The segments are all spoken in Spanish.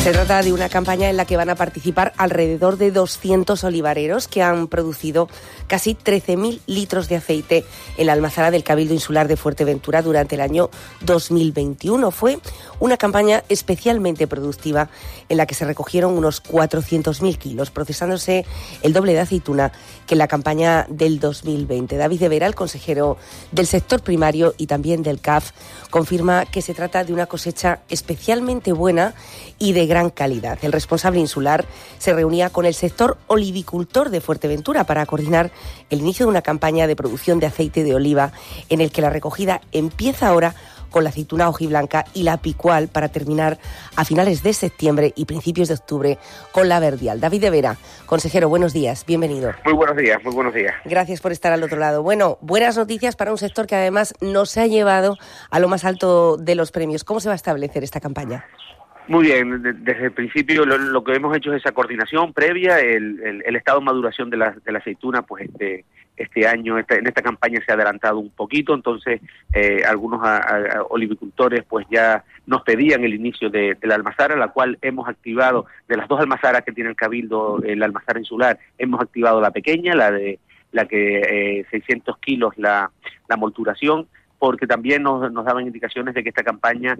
Se trata de una campaña en la que van a participar alrededor de 200 olivareros que han producido casi 13.000 litros de aceite en la almazara del Cabildo Insular de Fuerteventura durante el año 2021. Fue una campaña especialmente productiva en la que se recogieron unos 400.000 kilos, procesándose el doble de aceituna que en la campaña del 2020. David de Vera, el consejero del sector primario y también del CAF, confirma que se trata de una cosecha especialmente buena y de gran calidad. El responsable insular se reunía con el sector olivicultor de Fuerteventura para coordinar el inicio de una campaña de producción de aceite de oliva en el que la recogida empieza ahora con la aceituna hojiblanca y la picual para terminar a finales de septiembre y principios de octubre con la verdial. David de Vera, consejero, buenos días, bienvenido. Muy buenos días, muy buenos días. Gracias por estar al otro lado. Bueno, buenas noticias para un sector que además nos ha llevado a lo más alto de los premios. ¿Cómo se va a establecer esta campaña? Muy bien, desde el principio lo que hemos hecho es esa coordinación previa, el estado de maduración de la aceituna, pues este año, en esta campaña se ha adelantado un poquito, entonces algunos olivicultores pues ya nos pedían el inicio de la almazara, la cual hemos activado, de las dos almazaras que tiene el Cabildo, la almazara insular, hemos activado la pequeña, la que 600 kilos la molturación, porque también nos daban indicaciones de que esta campaña,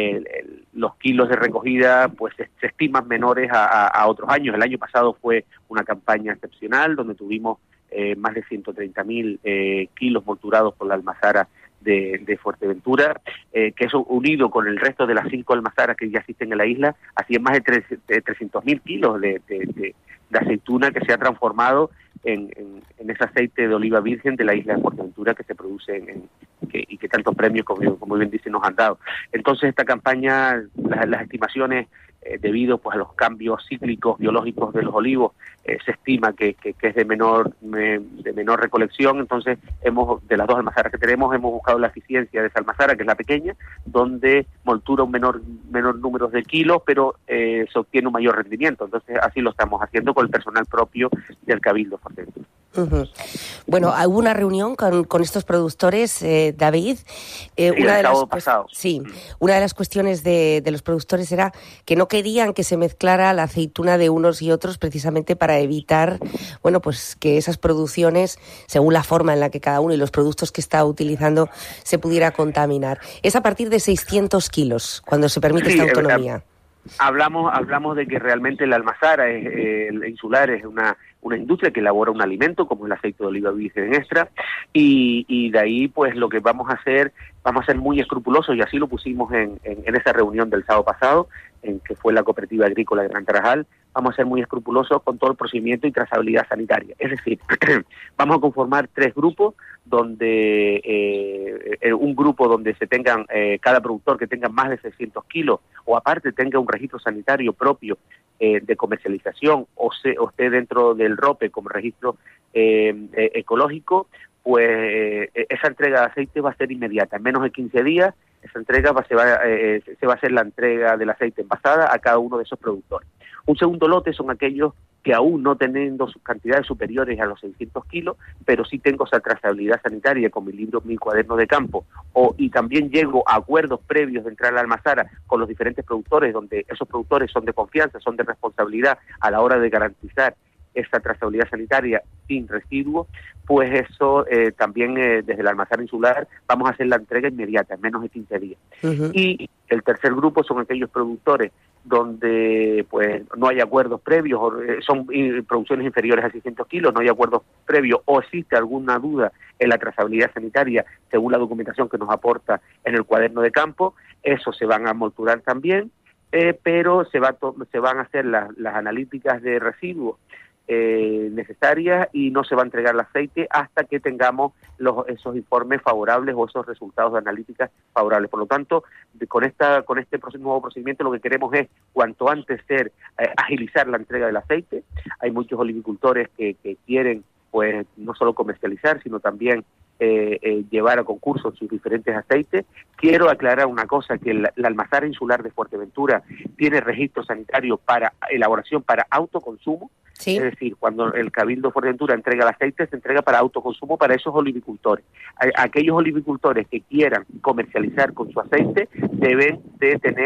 los kilos de recogida pues se estiman menores a otros años. El año pasado fue una campaña excepcional, donde tuvimos más de 130.000 kilos molturados por la almazara de Fuerteventura, que eso unido con el resto de las 5 almazaras que ya existen en la isla, hacían más de 300.000 kilos de aceituna que se ha transformado en ese aceite de oliva virgen de la isla de Fuerteventura que se produce y que tantos premios, como bien dice, nos han dado. Entonces esta campaña, las estimaciones debido pues a los cambios cíclicos biológicos de los olivos, se estima que es de menor recolección. Entonces de las dos almazaras que tenemos, hemos buscado la eficiencia de esa almazara, que es la pequeña, donde moltura un menor número de kilos, pero se obtiene un mayor rendimiento. Entonces así lo estamos haciendo con el personal propio del Cabildo Fuerteventura. Uh-huh. Bueno, hubo una reunión con estos productores, David. Una de las cuestiones de los productores era que no querían que se mezclara la aceituna de unos y otros, precisamente para evitar, bueno, pues que esas producciones, según la forma en la que cada uno y los productos que está utilizando, se pudiera contaminar. Es a partir de 600 kilos cuando se permite esta autonomía. Hablamos de que realmente la almazara el insular es una industria que elabora un alimento como el aceite de oliva virgen extra, y de ahí pues lo que vamos a ser muy escrupulosos, y así lo pusimos en esa reunión del sábado pasado, en que fue la Cooperativa Agrícola de Gran Tarajal. Vamos a ser muy escrupulosos con todo el procedimiento y trazabilidad sanitaria. Es decir, vamos a conformar 3 grupos, donde un grupo donde se tengan, cada productor que tenga más de 600 kilos, o aparte tenga un registro sanitario propio de comercialización, o esté dentro del ROPE como registro ecológico, pues esa entrega de aceite va a ser inmediata. En menos de 15 días, esa entrega se va a hacer la entrega del aceite envasada a cada uno de esos productores. Un segundo lote son aquellos que aún no teniendo sus cantidades superiores a los 600 kilos, pero sí tengo esa trazabilidad sanitaria con mi libro, mi cuaderno de campo, y también llego a acuerdos previos de entrar a la almazara con los diferentes productores, donde esos productores son de confianza, son de responsabilidad a la hora de garantizar esa trazabilidad sanitaria sin residuos, pues eso también desde la almazara insular vamos a hacer la entrega inmediata, en menos de 15 días. Uh-huh. Y el tercer grupo son aquellos productores donde pues no hay acuerdos previos, son producciones inferiores a 600 kilos, no hay acuerdos previos, o existe alguna duda en la trazabilidad sanitaria según la documentación que nos aporta en el cuaderno de campo. Eso se van a molturar también, pero se van a hacer las analíticas de residuos necesarias, y no se va a entregar el aceite hasta que tengamos esos informes favorables o esos resultados de analíticas favorables. Por lo tanto, con este nuevo procedimiento lo que queremos es cuanto antes agilizar la entrega del aceite. Hay muchos olivicultores que quieren pues no solo comercializar, sino también llevar a concursos sus diferentes aceites. Quiero aclarar una cosa, que la almazara insular de Fuerteventura tiene registro sanitario para elaboración para autoconsumo. Sí. Es decir, cuando el Cabildo de Fuerteventura entrega el aceite, se entrega para autoconsumo para esos olivicultores. Aquellos olivicultores que quieran comercializar con su aceite deben de tener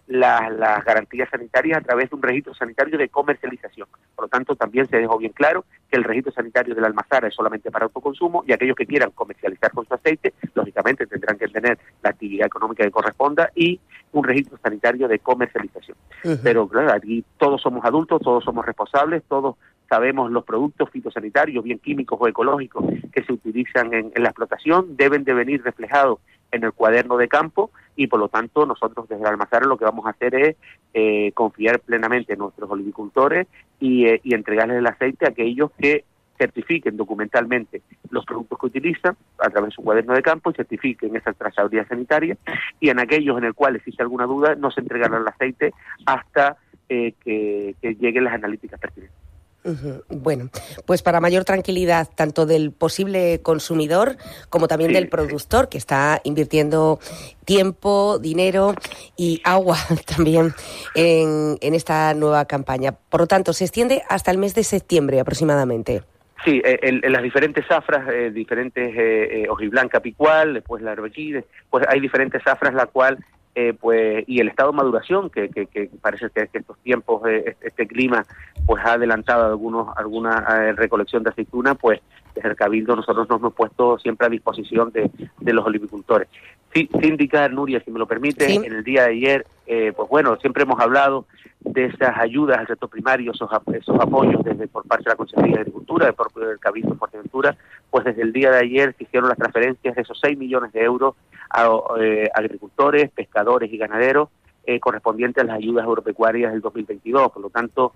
las garantías sanitarias a través de un registro sanitario de comercialización. Por lo tanto, también se dejó bien claro que el registro sanitario de la almazara es solamente para autoconsumo, y aquellos que quieran comercializar con su aceite, lógicamente tendrán que tener la actividad económica que corresponda y un registro sanitario de comercialización. Pero claro, aquí todos somos adultos, todos somos responsables, todos sabemos los productos fitosanitarios, bien químicos o ecológicos, que se utilizan en la explotación, deben de venir reflejados en el cuaderno de campo, y por lo tanto nosotros desde la almazara lo que vamos a hacer es confiar plenamente en nuestros olivicultores y entregarles el aceite a aquellos que certifiquen documentalmente los productos que utilizan a través de su cuaderno de campo y certifiquen esa trazabilidad sanitaria, y en aquellos en el cual existe alguna duda no se entregará el aceite hasta que lleguen las analíticas pertinentes. Bueno, pues para mayor tranquilidad tanto del posible consumidor como también del productor, que está invirtiendo tiempo, dinero y agua también en esta nueva campaña. Por lo tanto, se extiende hasta el mes de septiembre aproximadamente. Sí, en las diferentes zafras, diferentes hojiblanca picual, después la arbequí, pues hay diferentes zafras la cual pues y el estado de maduración que parece que estos tiempos este clima pues ha adelantado alguna recolección de aceituna, pues desde el Cabildo nosotros nos hemos puesto siempre a disposición de los olivicultores. Sí, sin indicar, Nuria, si me lo permite, sí. En el día de ayer, pues bueno, siempre hemos hablado de esas ayudas al sector primario, esos apoyos por parte de la Consejería de Agricultura, del propio del Cabildo de Fuerteventura, pues desde el día de ayer se hicieron las transferencias de esos 6 millones de euros a agricultores, pescadores y ganaderos, correspondientes a las ayudas agropecuarias del 2022. Por lo tanto,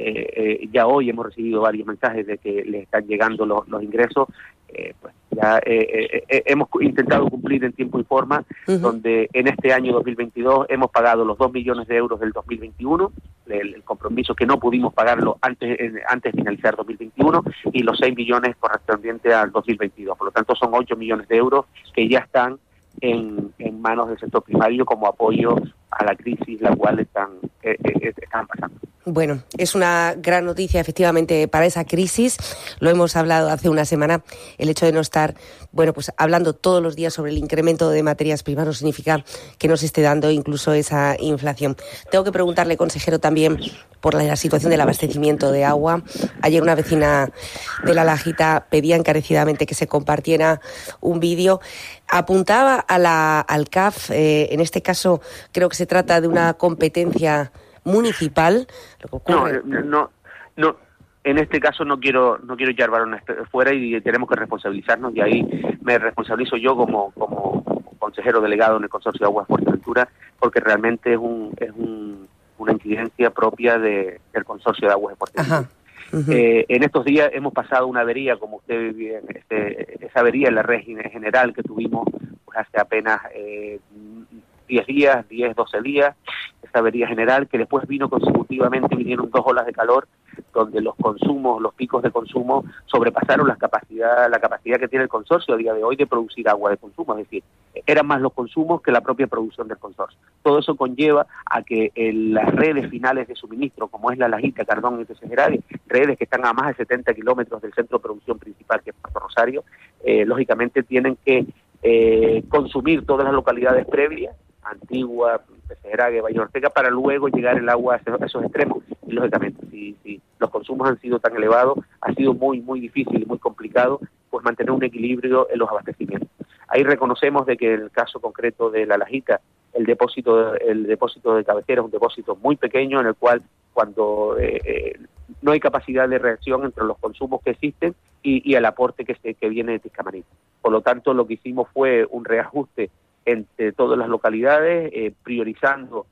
ya hoy hemos recibido varios mensajes de que les están llegando los ingresos. Pues ya hemos intentado cumplir en tiempo y forma, donde en este año 2022 hemos pagado los 2 millones de euros del 2021, el compromiso que no pudimos pagarlo antes de finalizar 2021, y los 6 millones correspondientes al 2022. Por lo tanto, son 8 millones de euros que ya están en manos del sector primario como apoyo a la crisis la cual están pasando. Bueno, es una gran noticia efectivamente para esa crisis. Lo hemos hablado hace una semana. El hecho de no estar, bueno, pues hablando todos los días sobre el incremento de materias primas no significa que no se esté dando incluso esa inflación. Tengo que preguntarle, consejero, también por la situación del abastecimiento de agua. Ayer una vecina de La Lajita pedía encarecidamente que se compartiera un vídeo. Apuntaba al CAF, en este caso creo que se trata de una competencia municipal. Lo que ocurre... No, en este caso no quiero echar balones fuera y tenemos que responsabilizarnos, y ahí me responsabilizo yo como consejero delegado en el Consorcio de Aguas de Fuerteventura, porque realmente es una incidencia propia del Consorcio de Aguas de Fuerteventura. En estos días hemos pasado una avería, como usted ve bien, esa avería en la red general que tuvimos pues, hace apenas 12 días, esa avería general que después vinieron 2 olas de calor donde los picos de consumo sobrepasaron la capacidad que tiene el consorcio a día de hoy de producir agua de consumo, es decir, eran más los consumos que la propia producción del consorcio. Todo eso conlleva a que las redes finales de suministro, como es La Lajita, Cardón y Tesejerade, redes que están a más de 70 kilómetros del centro de producción principal, que es Puerto Rosario, lógicamente tienen que consumir todas las localidades previas, Antigua, Tesejerade, Valle Ortega, para luego llegar el agua a esos extremos. Y lógicamente, si los consumos han sido tan elevados, ha sido muy, muy difícil y muy complicado pues mantener un equilibrio en los abastecimientos. Ahí reconocemos de que en el caso concreto de La Lajita, el depósito de cabecera es un depósito muy pequeño, en el cual cuando no hay capacidad de reacción entre los consumos que existen y el aporte que viene de Tiscamarí. Por lo tanto, lo que hicimos fue un reajuste entre todas las localidades, priorizando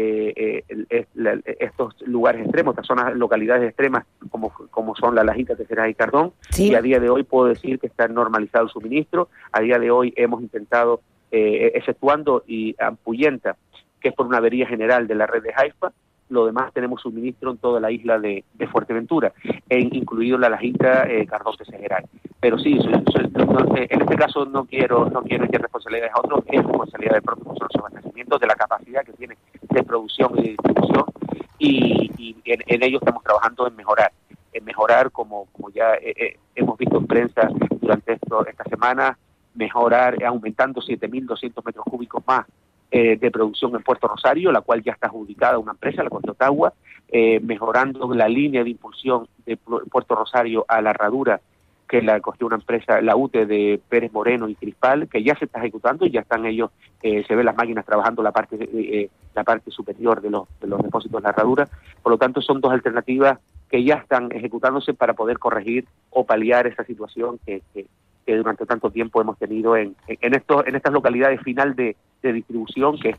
estos lugares extremos, estas localidades extremas como son La Lajita, Tesejerade y Cardón, sí. Y a día de hoy puedo decir que está normalizado el suministro. A día de hoy hemos intentado, exceptuando y Ampuyenta, que es por una avería general de la red de Haifa, lo demás tenemos suministro en toda la isla de Fuerteventura, incluido La Lajita, Cardón, Tesejerade. Pero sí, en este caso no quiero echar responsabilidades a otros, es responsabilidad del propio consorcio de abastecimiento, de la capacidad que tiene de producción y de distribución, y en ello estamos trabajando en mejorar como ya hemos visto en prensa durante esta semana, aumentando 7.200 metros cúbicos más de producción en Puerto Rosario, la cual ya está adjudicada a una empresa, la Contotagua, mejorando la línea de impulsión de Puerto Rosario a la herradura, que la cogió una empresa, la UTE de Pérez Moreno y Crispal, que ya se está ejecutando y ya están ellos, se ven las máquinas trabajando la parte superior de los depósitos de la herradura. Por lo tanto, son dos alternativas que ya están ejecutándose para poder corregir o paliar esa situación que durante tanto tiempo hemos tenido en estas localidades final de distribución, que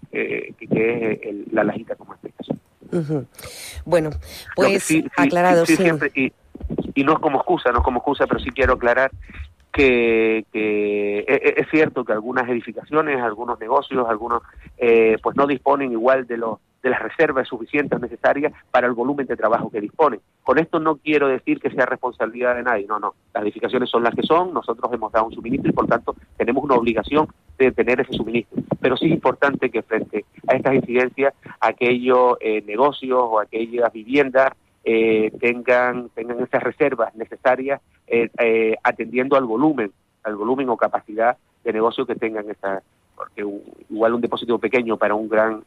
es la Lajita, como este caso. Uh-huh. Bueno, pues aclarado, sí. Siempre, y no es como excusa, pero sí quiero aclarar que es cierto que algunas edificaciones, algunos negocios, algunos pues no disponen igual de las reservas suficientes necesarias para el volumen de trabajo que disponen. Con esto no quiero decir que sea responsabilidad de nadie, no. Las edificaciones son las que son, nosotros hemos dado un suministro y por tanto tenemos una obligación de tener ese suministro. Pero sí es importante que frente a estas incidencias, aquellos negocios o aquellas viviendas tengan esas reservas necesarias, atendiendo al volumen o capacidad de negocio que tengan porque igual un depósito pequeño para un gran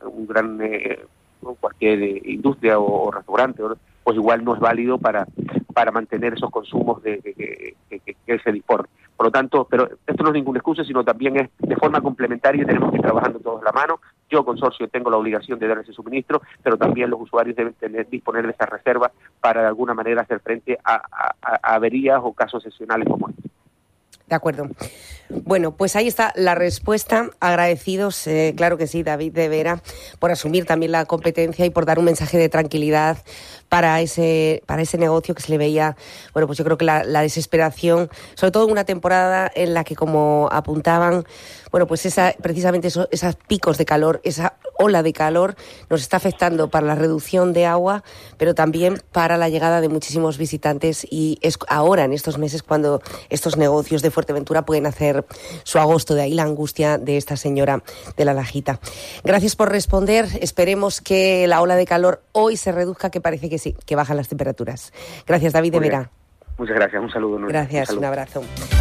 cualquier industria o restaurante, pues igual no es válido para mantener esos consumos que se disponen. Por lo tanto, pero esto no es ninguna excusa, sino también es de forma complementaria, tenemos que ir trabajando todos la mano. Yo, consorcio, tengo la obligación de dar ese suministro, pero también los usuarios deben disponer de esas reservas para de alguna manera hacer frente a averías o casos excepcionales como este. De acuerdo. Bueno, pues ahí está la respuesta. Agradecidos, claro que sí, David de Vera, por asumir también la competencia y por dar un mensaje de tranquilidad para ese negocio que se le veía, bueno, pues yo creo que la desesperación, sobre todo en una temporada en la que, como apuntaban, bueno, pues precisamente esos picos de calor, esa ola de calor nos está afectando para la reducción de agua, pero también para la llegada de muchísimos visitantes, y es ahora, en estos meses, cuando estos negocios de Fuerteventura pueden hacer su agosto. De ahí la angustia de esta señora de la Lajita. Gracias por responder. Esperemos que la ola de calor hoy se reduzca, que parece que sí, que bajan las temperaturas. Gracias, David de Vera. Muchas gracias. Un saludo. Gracias, un abrazo.